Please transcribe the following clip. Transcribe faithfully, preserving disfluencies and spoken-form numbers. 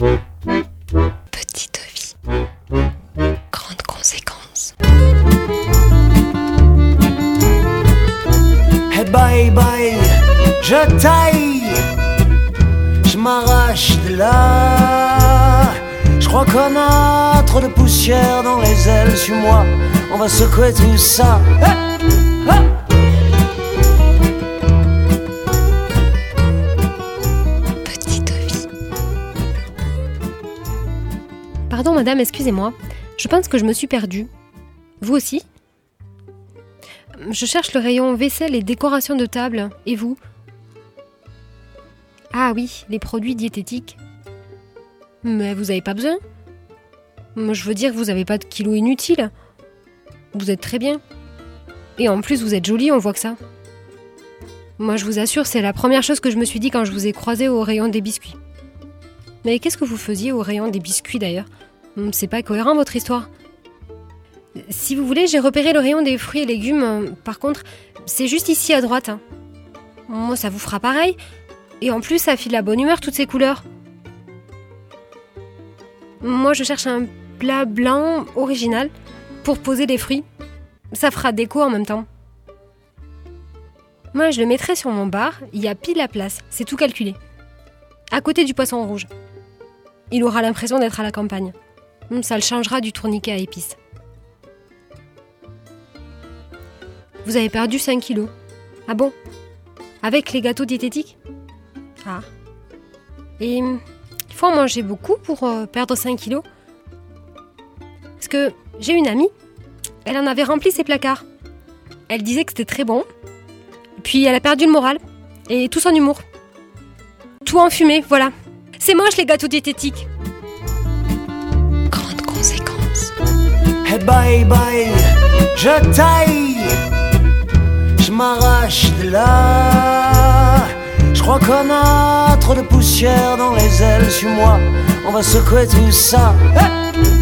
Petite vie, grande conséquence. Hey bye bye, je taille, je m'arrache de là. Je crois qu'on a trop de poussière dans les ailes. Suis-moi, on va secouer tout ça. Hey, hey. Pardon madame, excusez-moi, je pense que je me suis perdue. Vous aussi ? Je cherche le rayon vaisselle et décoration de table. Et vous ? Ah oui, les produits diététiques. Mais vous n'avez pas besoin ? Je veux dire, vous n'avez pas de kilos inutiles. Vous êtes très bien. Et en plus, vous êtes jolie, on voit que ça. Moi, je vous assure, c'est la première chose que je me suis dit quand je vous ai croisé au rayon des biscuits. Mais qu'est-ce que vous faisiez au rayon des biscuits d'ailleurs ? C'est pas cohérent votre histoire. Si vous voulez, j'ai repéré le rayon des fruits et légumes. Par contre, c'est juste ici à droite. Moi, ça vous fera pareil. Et en plus, ça file la bonne humeur, toutes ces couleurs. Moi, je cherche un plat blanc original pour poser les fruits. Ça fera déco en même temps. Moi, je le mettrai sur mon bar. Il y a pile la place. C'est tout calculé. À côté du poisson rouge. Il aura l'impression d'être à la campagne. Ça le changera du tourniquet à épices. Vous avez perdu cinq kilos. Ah bon ? Avec les gâteaux diététiques ? Ah. Et il faut en manger beaucoup pour euh, perdre cinq kilos ? Parce que j'ai une amie, elle en avait rempli ses placards. Elle disait que c'était très bon. Puis elle a perdu le moral. Et tout son humour. Tout en fumée, voilà. C'est moche les gâteaux diététiques. Grande conséquence. Hey bye bye, je taille, je m'arrache de là. Je crois qu'on a trop de poussière dans les ailes. Suis-moi, on va secouer tout ça. Hey.